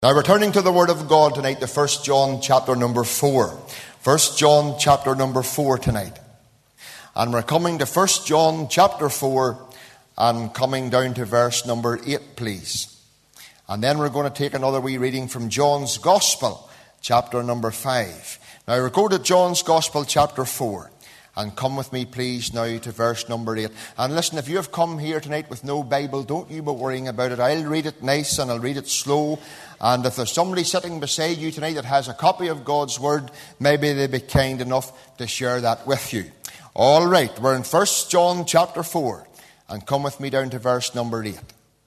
Now we're turning to the Word of God tonight, to 1 John chapter number 4. 1 John chapter number 4 tonight. And we're coming to 1 John chapter 4 and coming down to verse number 8, please. And then we're going to take another wee reading from John's Gospel, chapter number 5. Now we'll go to John's Gospel, chapter 4. And come with me, please, now to verse number 8. And listen, if you have come here tonight with no Bible, don't you be worrying about it. I'll read it nice and I'll read it slow. And if there's somebody sitting beside you tonight that has a copy of God's Word, maybe they'll be kind enough to share that with you. All right, we're in 1 John chapter 4. And come with me down to verse number 8.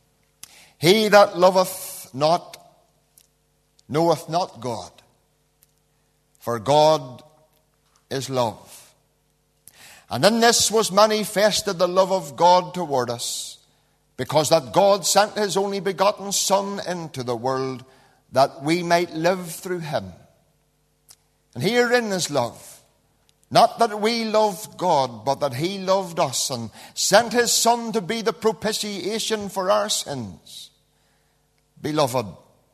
He that loveth not knoweth not God, for God is love. And in this was manifested the love of God toward us, because that God sent his only begotten Son into the world, that we might live through him. And herein is love, not that we loved God, but that he loved us, and sent his Son to be the propitiation for our sins. Beloved,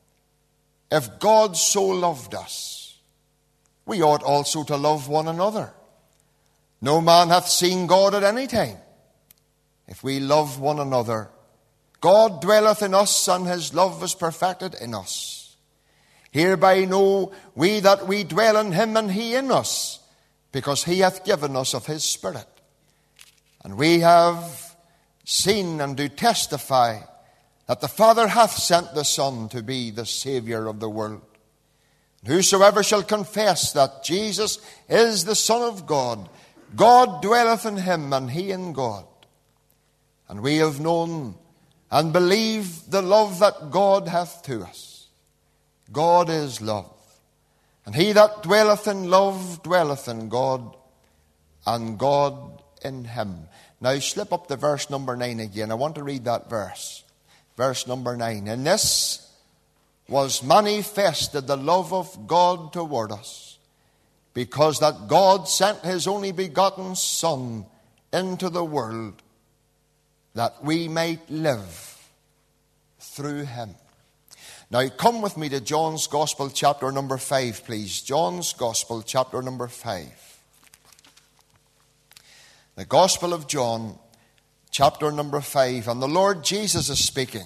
if God so loved us, we ought also to love one another. No man hath seen God at any time. If we love one another, God dwelleth in us, and his love is perfected in us. Hereby know we that we dwell in him, and he in us, because he hath given us of his Spirit. And we have seen and do testify that the Father hath sent the Son to be the Saviour of the world. And whosoever shall confess that Jesus is the Son of God, God dwelleth in him, and he in God. And we have known and believed the love that God hath to us. God is love. And he that dwelleth in love dwelleth in God, and God in him. Now slip up to verse number 9 again. I want to read that verse. Verse number 9. In this was manifested the love of God toward us, because that God sent his only begotten Son into the world, that we might live through him. Now come with me to John's Gospel chapter number 5, please. John's Gospel chapter number 5. The Gospel of John chapter number 5. And the Lord Jesus is speaking.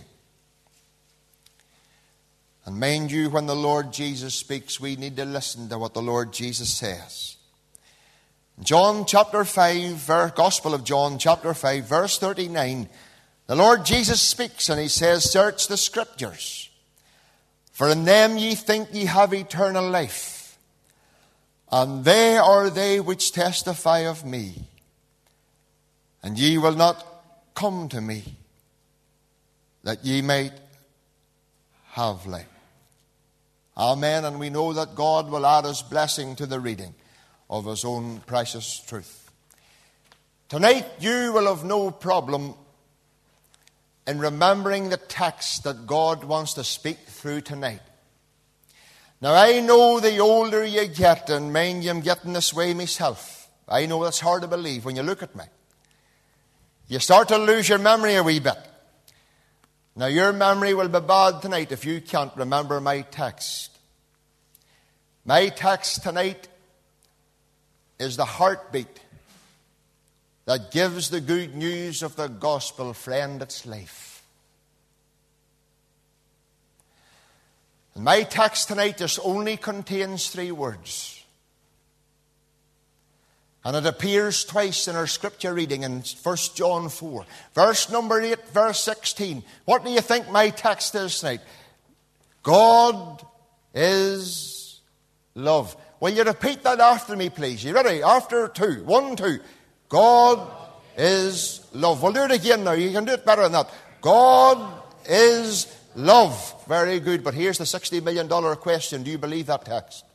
And mind you, when the Lord Jesus speaks, we need to listen to what the Lord Jesus says. John chapter 5, Gospel of John chapter 5, verse 39. The Lord Jesus speaks and he says, search the Scriptures, for in them ye think ye have eternal life, and they are they which testify of me. And ye will not come to me, that ye might have life. Amen. And we know that God will add his blessing to the reading of his own precious truth. Tonight you will have no problem in remembering the text that God wants to speak through tonight. Now I know the older you get, and mind you, I'm getting this way myself. I know that's hard to believe when you look at me. You start to lose your memory a wee bit. Now your memory will be bad tonight if you can't remember my text. My text tonight is the heartbeat that gives the good news of the gospel friend its life. And my text tonight just only contains 3 words. And it appears twice in our scripture reading in 1 John 4. Verse number 8, verse 16. What do you think my text is tonight? God is love. Will you repeat that after me, please? You ready? After 2. 1, 2. God is love. We'll do it again now. You can do it better than that. God is love. Very good. But here's the $60 million question. Do you believe that text?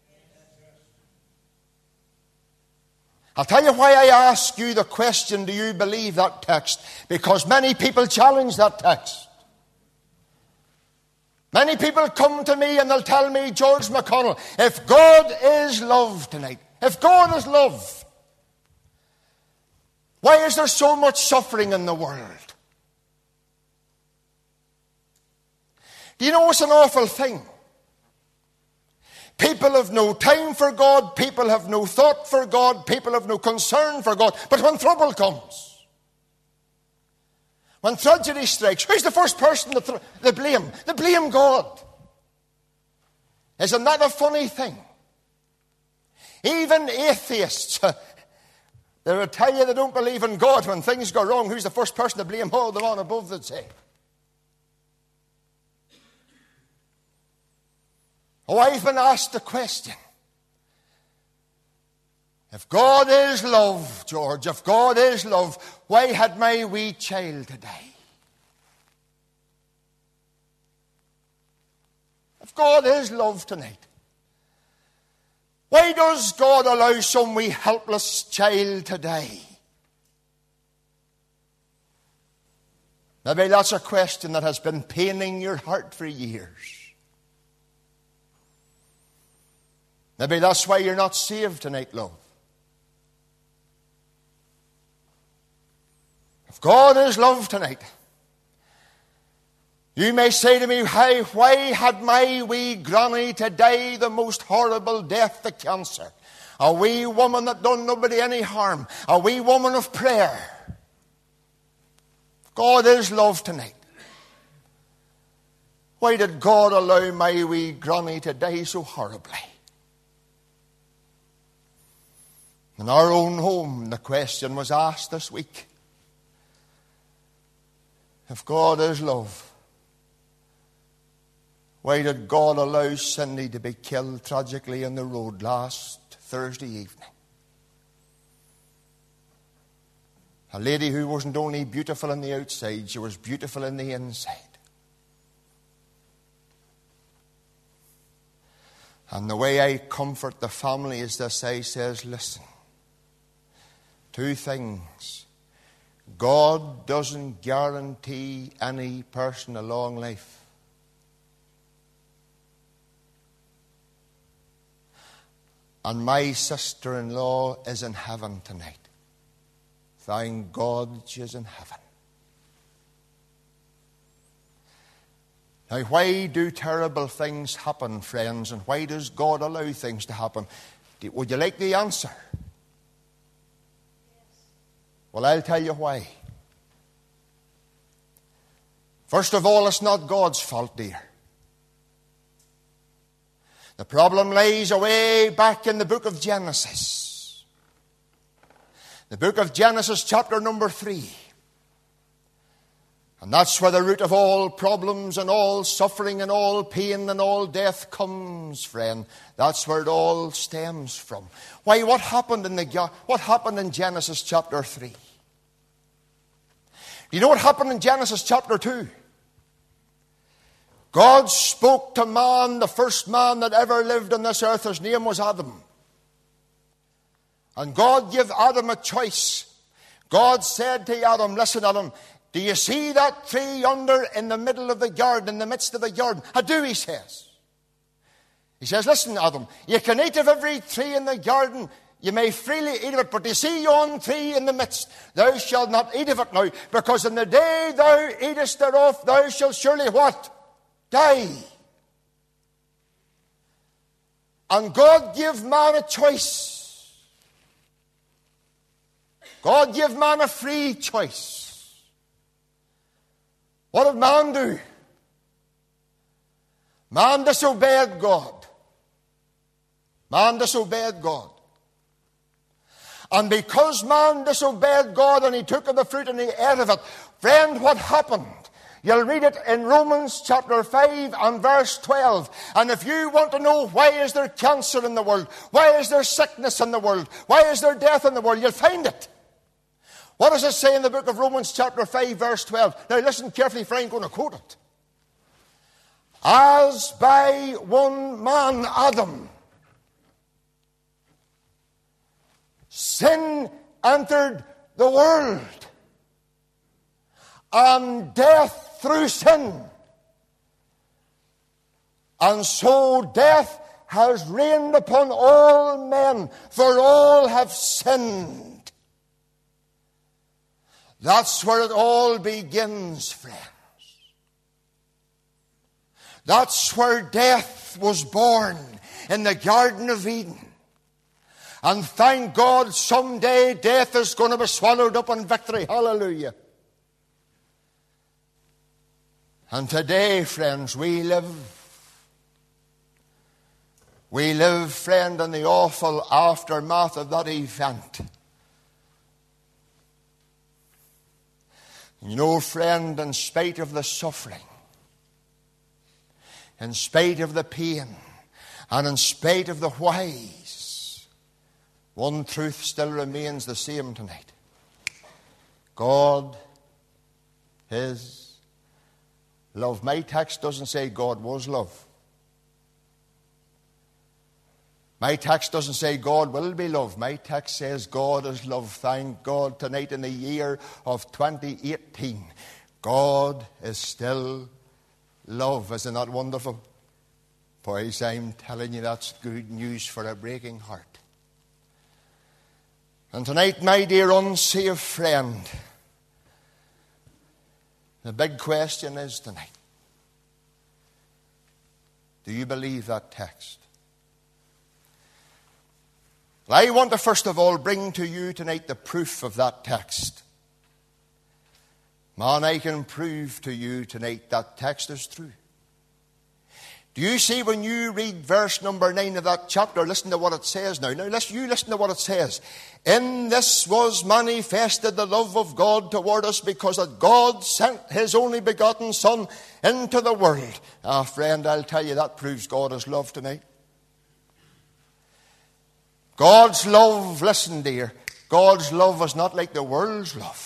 I'll tell you why I ask you the question, do you believe that text? Because many people challenge that text. Many people come to me and they'll tell me, George McConnell, if God is love tonight, if God is love, why is there so much suffering in the world? Do you know it's an awful thing? People have no time for God. People have no thought for God. People have no concern for God. But when trouble comes, when tragedy strikes, who's the first person they blame? They blame God. Isn't that a funny thing? Even atheists, they will tell you they don't believe in God. When things go wrong, who's the first person to blame? Oh, the one above, they'd say. Oh, I've been asked the question. If God is love, George, if God is love, why had my wee child to die? If God is love tonight, why does God allow some wee helpless child to die? Maybe that's a question that has been paining your heart for years. Maybe that's why you're not saved tonight, love. If God is love tonight, you may say to me, why had my wee granny to die the most horrible death, the cancer? A wee woman that done nobody any harm. A wee woman of prayer. If God is love tonight, why did God allow my wee granny to die so horribly? In our own home, the question was asked this week. If God is love, why did God allow Cindy to be killed tragically on the road last Thursday evening? A lady who wasn't only beautiful on the outside, she was beautiful in the inside. And the way I comfort the family is this. I says, listen, two things. God doesn't guarantee any person a long life. And my sister-in-law is in heaven tonight. Thank God she's in heaven. Now, why do terrible things happen, friends? And why does God allow things to happen? Would you like the answer? Well, I'll tell you why. First of all, it's not God's fault, dear. The problem lies away back in the book of Genesis. The book of Genesis, chapter number 3. And that's where the root of all problems and all suffering and all pain and all death comes, friend. That's where it all stems from. Why, what happened in Genesis chapter 3? Do you know what happened in Genesis chapter 2? God spoke to man, the first man that ever lived on this earth. His name was Adam. And God gave Adam a choice. God said to Adam, listen, Adam, do you see that tree yonder in the middle of the garden, in the midst of the garden? I do, he says. He says, listen, Adam, you can eat of every tree in the garden. You may freely eat of it, but you see yon tree in the midst. Thou shalt not eat of it now, because in the day thou eatest thereof, thou shalt surely what? Die. And God gave man a choice. God gave man a free choice. What did man do? Man disobeyed God. Man disobeyed God. And because man disobeyed God and he took of the fruit and he ate of it, friend, what happened? You'll read it in Romans chapter 5 and verse 12. And if you want to know why is there cancer in the world, why is there sickness in the world, why is there death in the world, you'll find it. What does it say in the book of Romans chapter 5 verse 12? Now listen carefully, for I'm going to quote it. As by one man, Adam, sin entered the world, and death through sin. And so death has reigned upon all men, for all have sinned. That's where it all begins, friends. That's where death was born, in the Garden of Eden. And thank God someday death is going to be swallowed up in victory. Hallelujah. And today, friends, we live, friend, in the awful aftermath of that event. You know, friend, in spite of the suffering, in spite of the pain, and in spite of the whys, one truth still remains the same tonight. God is love. My text doesn't say God was love. My text doesn't say God will be love. My text says God is love. Thank God tonight in the year of 2018, God is still love. Isn't that wonderful? Boys, I'm telling you, that's good news for a breaking heart. And tonight, my dear unsaved friend, the big question is tonight, do you believe that text? Well, I want to first of all bring to you tonight the proof of that text. Man, I can prove to you tonight that text is true. Do you see when you read verse number 9 of that chapter, listen to what it says now. Now, listen to what it says. In this was manifested the love of God toward us, because that God sent his only begotten Son into the world. Ah, friend, I'll tell you, that proves God is love tonight. God's love, listen dear, God's love is not like the world's love.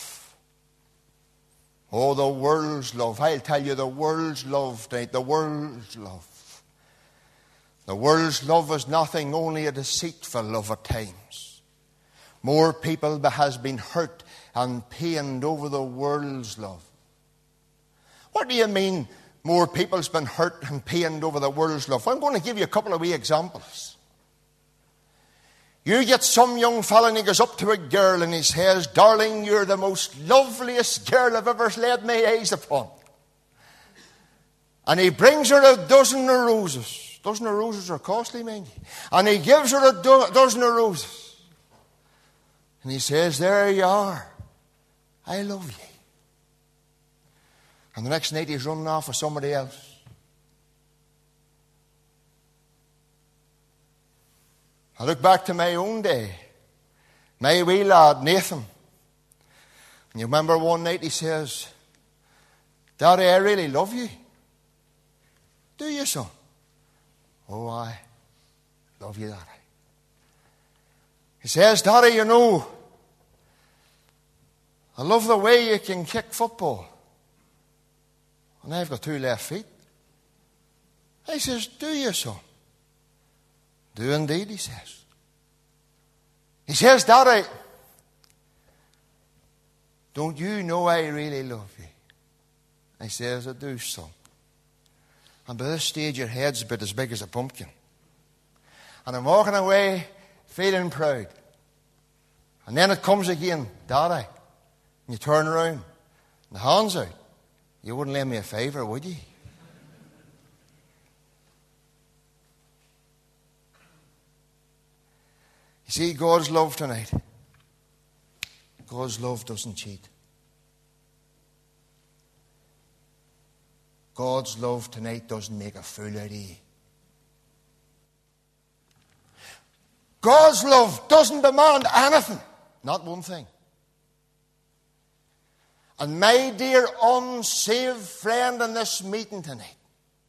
Oh, the world's love. I'll tell you, the world's love tonight, the world's love. The world's love is nothing, only a deceitful love at times. More people has been hurt and pained over the world's love. What do you mean more people's been hurt and pained over the world's love? I'm going to give you a couple of wee examples. You get some young fella and he goes up to a girl and he says, "Darling, you're the most loveliest girl I've ever laid my eyes upon." And he brings her a dozen of roses. A dozen of roses are costly, mind you. And he gives her a dozen of roses. And he says, "There you are. I love you." And the next night he's running off with somebody else. I look back to my own day. My wee lad, Nathan. And you remember one night he says, "Daddy, I really love you." "Do you, son?" "Oh, I love you, Daddy." He says, "Daddy, you know, I love the way you can kick football. And I've got 2 left feet." He says, "Do you, son?" "Do indeed," he says. He says, "Daddy, don't you know I really love you?" I says, "I do, son. And by this stage your head's about as big as a pumpkin. And I'm walking away feeling proud. And then it comes again, 'Daddy,' and you turn around, and the hand's out. You wouldn't lend me a favour, would you?" You see, God's love tonight, God's love doesn't cheat. God's love tonight doesn't make a fool out of you. God's love doesn't demand anything, not one thing. And my dear unsaved friend in this meeting tonight,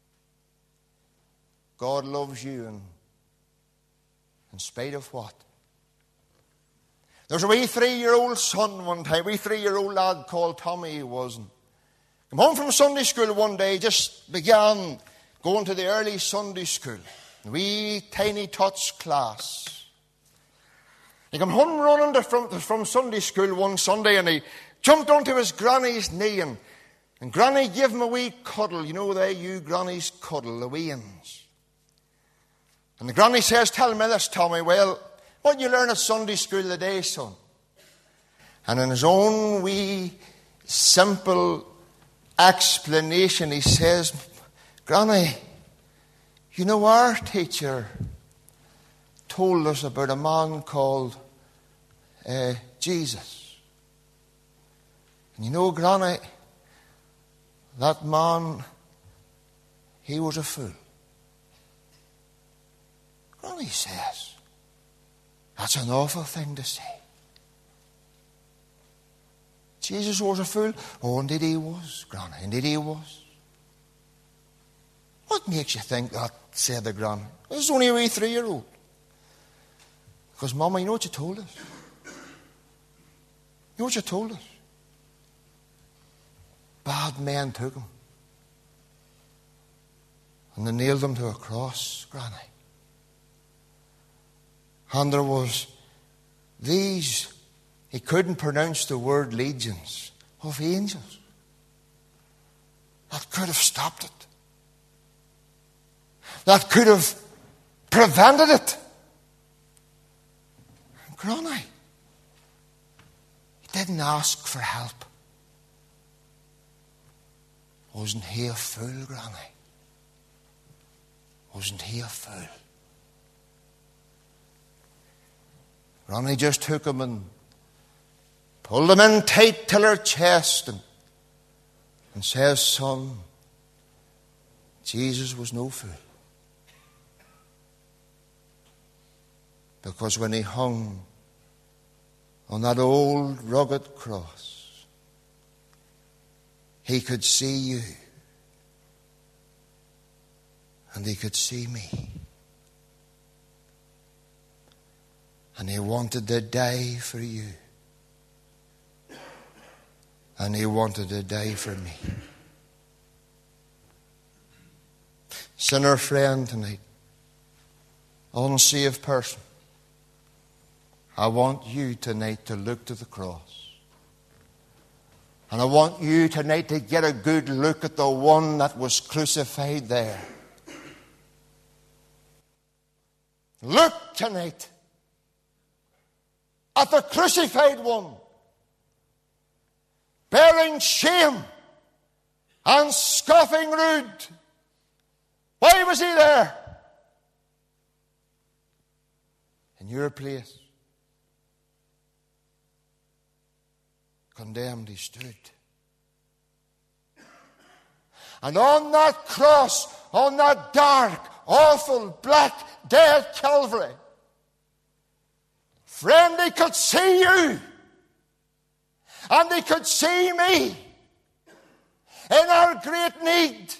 God loves you in spite of what? There's a wee 3-year-old son one time, wee 3-year-old lad called Tommy he was. Came home from Sunday school one day, just began going to the early Sunday school. A wee tiny tots class. He came home running from Sunday school one Sunday and he jumped onto his granny's knee and Granny gave him a wee cuddle. You know they you grannies cuddle, the wee uns. And the granny says, "Tell me this, Tommy, well, what you learn at Sunday school today, son?" And in his own wee simple explanation, he says, Granny, you know, our teacher told us about a man called Jesus. And you know, Granny, that man, he was a fool. Granny says, that's an awful thing to say. Jesus was a fool? Oh, indeed he was, Granny. Indeed he was. What makes you think that, said the Granny? This is only a wee 3-year-old. Because, Mama, you know what you told us? You know what you told us? Bad men took him. And they nailed him to a cross, Granny. And there was these, he couldn't pronounce the word, legions of angels that could have stopped it. That could have prevented it. And Granny, he didn't ask for help. Wasn't he a fool, Granny? Wasn't he a fool? Granny just took him and pulled him in tight till her chest and says, son, Jesus was no fool. Because when he hung on that old rugged cross, he could see you and he could see me. And he wanted to die for you. And he wanted to die for me. Sinner friend tonight, unsaved person, I want you tonight to look to the cross. And I want you tonight to get a good look at the one that was crucified there. Look tonight at the crucified one, bearing shame and scoffing rude. Why was he there? In your place. Condemned he stood. And on that cross, on that dark, awful, black, dead Calvary, friend, he could see you. And he could see me in our great need.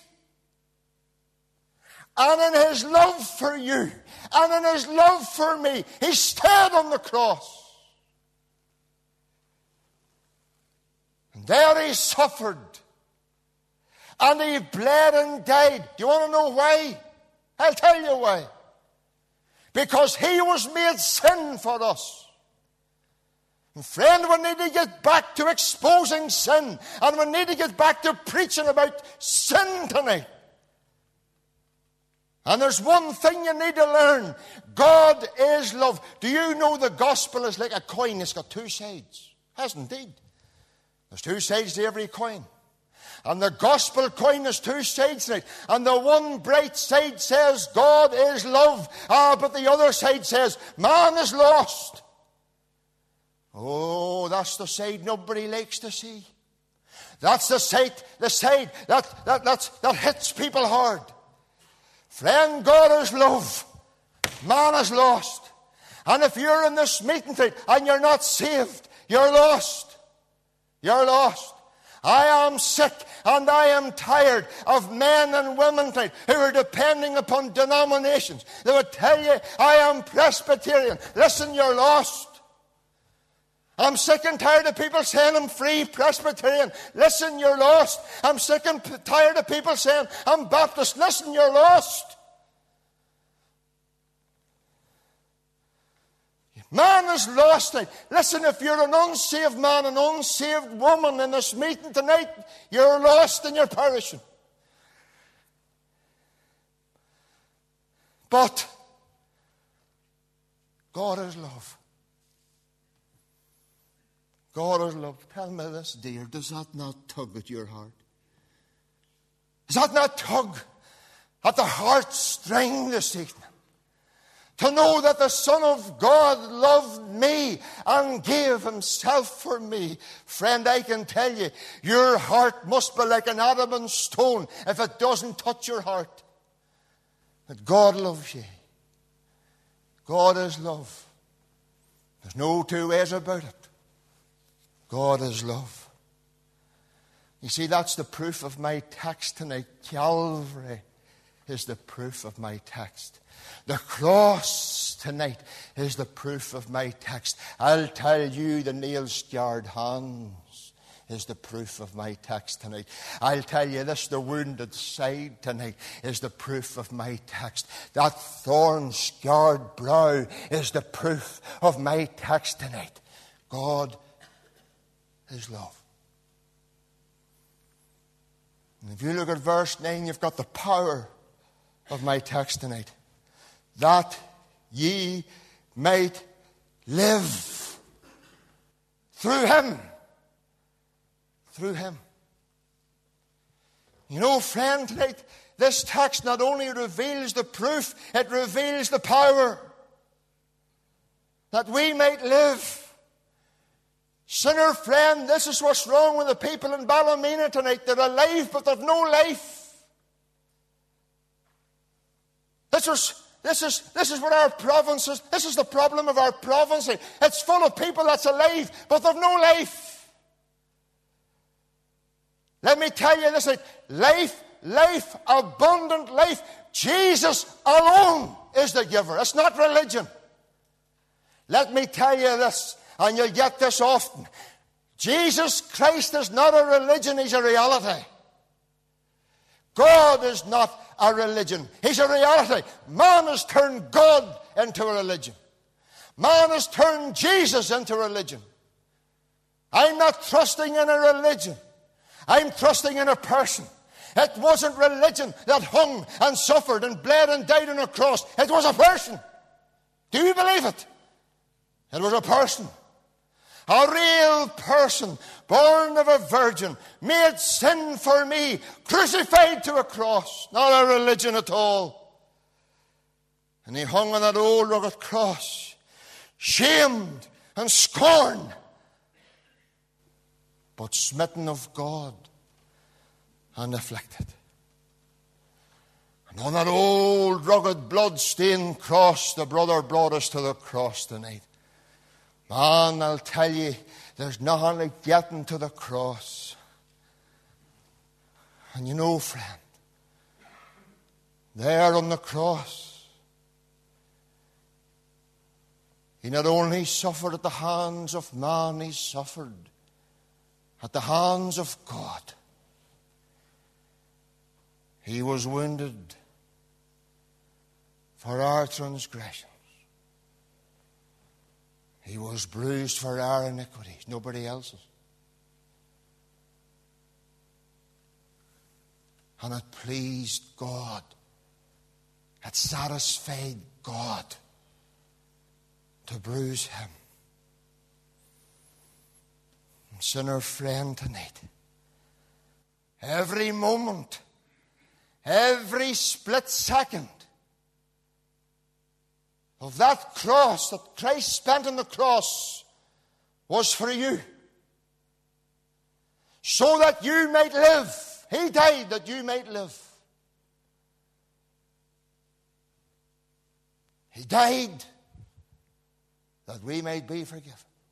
And in his love for you, and in his love for me, he stayed on the cross. And there he suffered. And he bled and died. Do you want to know why? I'll tell you why. Because he was made sin for us. And friend, we need to get back to exposing sin. And we need to get back to preaching about sin tonight. And there's one thing you need to learn. God is love. Do you know the gospel is like a coin? It's got two sides. It has indeed. There's two sides to every coin. And the gospel coin has two sides to it. And the one bright side says God is love. But the other side says man is lost. Oh, that's the side nobody likes to see. That's the side that hits people hard. Friend, God is love. Man is lost. And if you're in this meeting tonight and you're not saved, you're lost. You're lost. I am sick and I am tired of men and women tonight who are depending upon denominations. They would tell you, I am Presbyterian. Listen, you're lost. I'm sick and tired of people saying I'm free Presbyterian. Listen, you're lost. I'm sick and tired of people saying I'm Baptist. Listen, you're lost. Man is lost tonight. Listen, if you're an unsaved man, an unsaved woman in this meeting tonight, you're lost and you're perishing. But God is love. God is love. Tell me this, dear, does that not tug at your heart? Does that not tug at the heartstring this evening. To know that the Son of God loved me and gave himself for me. Friend, I can tell you, your heart must be like an adamant stone if it doesn't touch your heart. That God loves you. God is love. There's no two ways about it. God is love. You see, that's the proof of my text tonight. Calvary is the proof of my text. The cross tonight is the proof of my text. I'll tell you, the nail-scarred hands is the proof of my text tonight. I'll tell you this, the wounded side tonight is the proof of my text. That thorn-scarred brow is the proof of my text tonight. God is love. And if you look at verse 9, you've got the power of my text tonight. That ye might live through him. Through him. You know, friend, tonight, this text not only reveals the proof, it reveals the power. That we might live. Sinner friend, this is what's wrong with the people in Ballymena tonight. They're alive, but they've no life. This is what our province is. This is the problem of our province. It's full of people that's alive, but they've no life. Let me tell you this, life, abundant life. Jesus alone is the giver. It's not religion. Let me tell you this, and you'll get this often. Jesus Christ is not a religion, he's a reality. God is not a religion. He's a reality. Man has turned God into a religion. Man has turned Jesus into religion. I'm not trusting in a religion. I'm trusting in a person. It wasn't religion that hung and suffered and bled and died on a cross. It was a person. Do you believe it? It was a person. A real person, born of a virgin, made sin for me, crucified to a cross. Not a religion at all. And he hung on that old rugged cross, shamed and scorned, but smitten of God and afflicted. And on that old rugged blood-stained cross, the brother brought us to the cross tonight. Man, I'll tell you, there's nothing like getting to the cross. And you know, friend, there on the cross, he not only suffered at the hands of man, he suffered at the hands of God. He was wounded for our transgressions. He was bruised for our iniquities, nobody else's. And it pleased God. It satisfied God to bruise him. And sinner friend tonight, every moment, every split second of that cross that Christ spent on the cross was for you. So that you might live. He died that you might live. He died that we might be forgiven.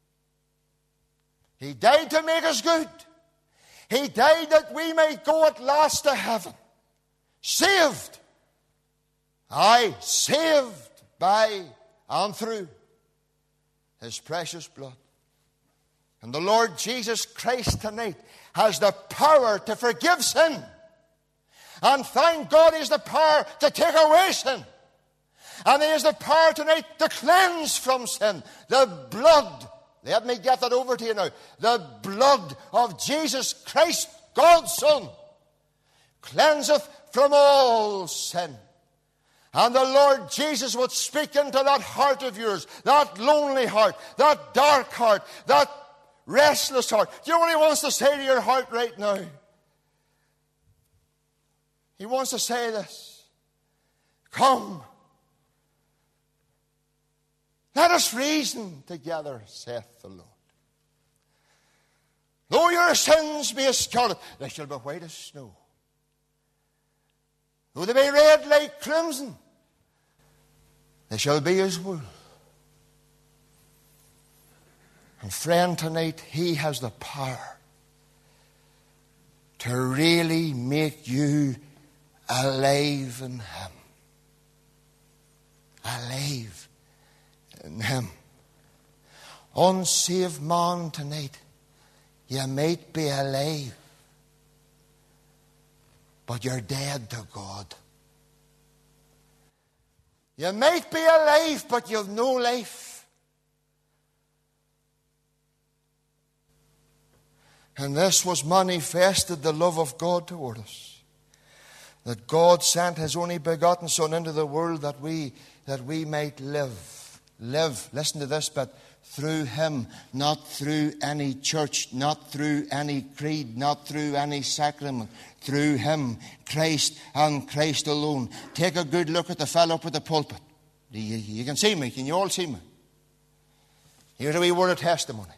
He died to make us good. He died that we might go at last to heaven. Saved. Aye, saved by and through his precious blood. And the Lord Jesus Christ tonight has the power to forgive sin. And thank God he has the power to take away sin. And he has the power tonight to cleanse from sin. The blood, let me get that over to you now. The blood of Jesus Christ, God's Son, cleanseth from all sin. And the Lord Jesus would speak into that heart of yours, that lonely heart, that dark heart, that restless heart. Do you know what he wants to say to your heart right now? He wants to say this. Come, let us reason together, saith the Lord. Though your sins be as scarlet, they shall be white as snow. Though they be red like crimson, they shall be as wool. And friend, tonight, He has the power to really make you alive in Him. Alive in Him. Unsaved man tonight, you might be alive, but you're dead to God. You might be alive, but you've no life. And this was manifested, the love of God toward us. That God sent His only begotten Son into the world that we might live. Live, listen to this bit, through Him, not through any church, not through any creed, not through any sacrament. Through Him, Christ and Christ alone. Take a good look at the fellow up at the pulpit. You can see me. Can you all see me? Here's a wee word of testimony.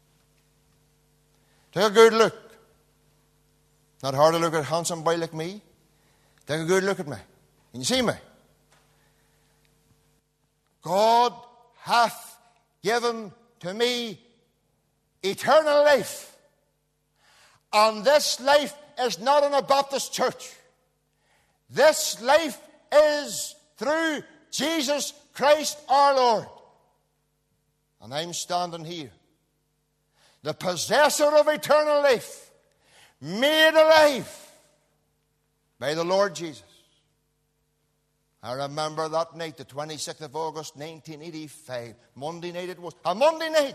Take a good look. Not hard to look at a handsome boy like me. Take a good look at me. Can you see me? God hath given to me eternal life. And this life is not in a Baptist church. This life is through Jesus Christ our Lord. And I'm standing here, the possessor of eternal life, made alive by the Lord Jesus. I remember that night, the 26th of August, 1985. Monday night it was. A Monday night.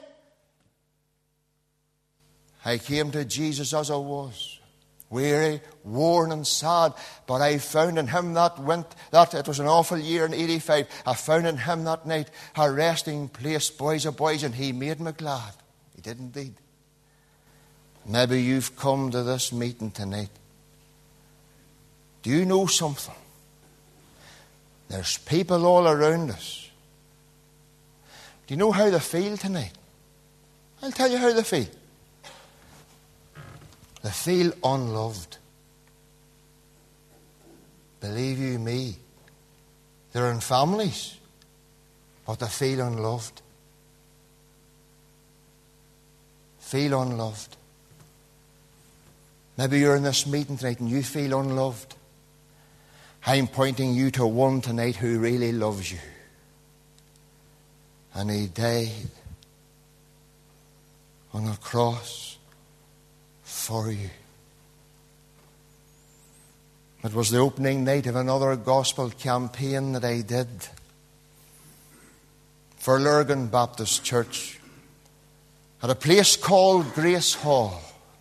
I came to Jesus as I was. Weary, worn and sad. But I found in Him that it was an awful year in 85. I found in Him that night a resting place, boys of boys, and He made me glad. He did indeed. Maybe you've come to this meeting tonight. Do you know something? There's people all around us. Do you know how they feel tonight? I'll tell you how they feel. They feel unloved. Believe you me, they're in families, but they feel unloved. Feel unloved. Maybe you're in this meeting tonight and you feel unloved. I'm pointing you to one tonight who really loves you. And He died on a cross for you. It was the opening night of another gospel campaign that I did for Lurgan Baptist Church at a place called Grace Hall.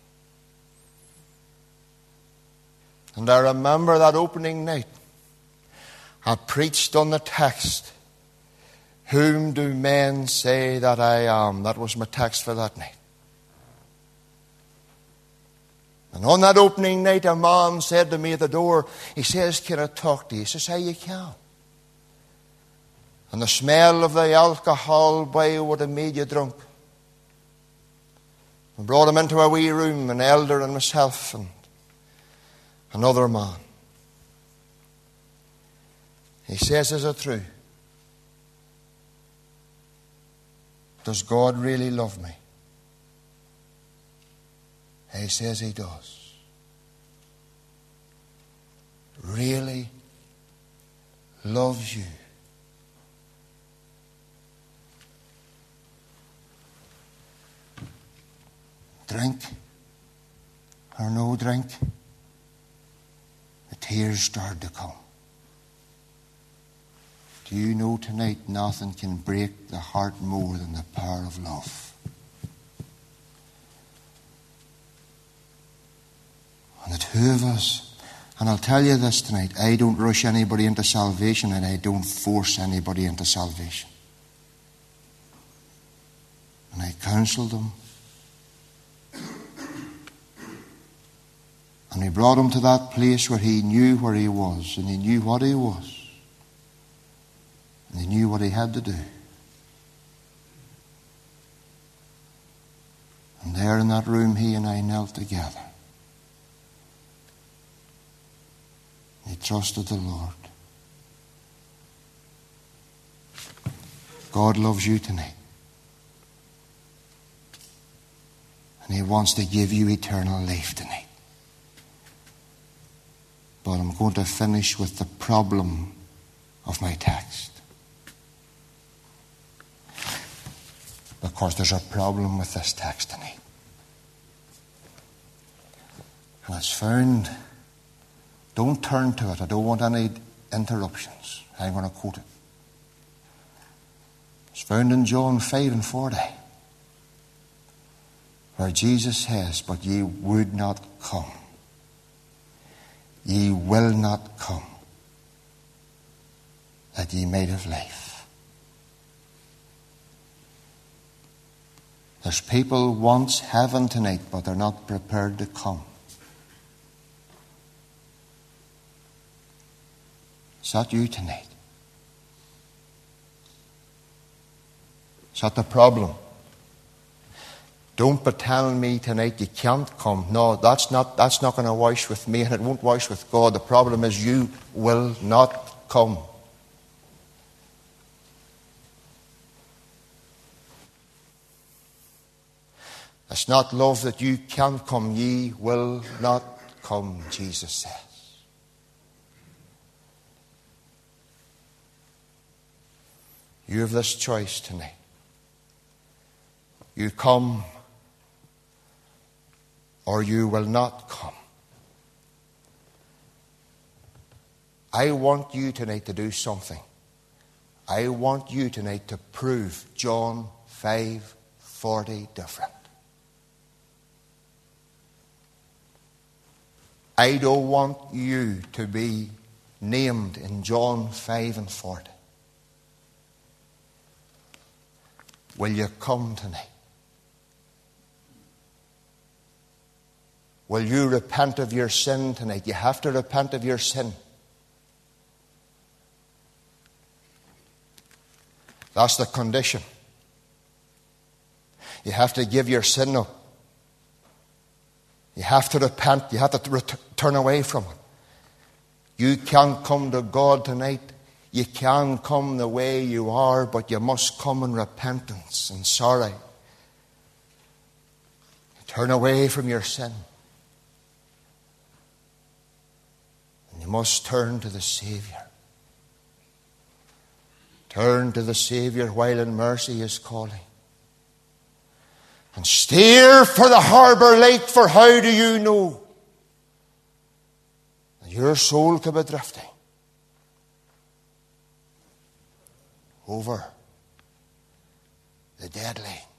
And I remember that opening night, I preached on the text, "Whom do men say that I am?" That was my text for that night. And on that opening night, a man said to me at the door, he says, "Can I talk to you?" I says, "How you can." And the smell of the alcohol, boy, would have made you drunk. I brought him into a wee room, an elder and myself and another man. He says, "Is it true? Does God really love me?" He says He does. Really loves you. Drink or no drink, the tears start to come. Do you know tonight nothing can break the heart more than the power of love? And the two of us, and I'll tell you this tonight, I don't rush anybody into salvation and I don't force anybody into salvation. And I counseled him. And he brought him to that place where he knew where he was and he knew what he was. He knew what he had to do. And there in that room, he and I knelt together. He trusted the Lord. God loves you tonight. And He wants to give you eternal life tonight. But I'm going to finish with the problem of my text. Because there's a problem with this text tonight. And it's found, don't turn to it. I don't want any interruptions. I'm going to quote it. It's found in John 5:40, where Jesus says, "But ye would not come. Ye will not come, that ye might have life." There's people wants heaven tonight, but they're not prepared to come. Is that you tonight? Is that the problem? Don't be telling me tonight you can't come. No, that's not going to wash with me, and it won't wash with God. The problem is you will not come. It's not love that you can't come. Ye will not come, Jesus says. You have this choice tonight. You come or you will not come. I want you tonight to do something. I want you tonight to prove John 5:40 different. I don't want you to be named in John 5:40. Will you come tonight? Will you repent of your sin tonight? You have to repent of your sin. That's the condition. You have to give your sin up. You have to repent. You have to turn away from it. You can't come to God tonight. You can come the way you are, but you must come in repentance and sorry. Turn away from your sin. And you must turn to the Savior. Turn to the Savior while in mercy He is calling. And steer for the harbour lake, for how do you know that your soul could be drifting over the dead lake?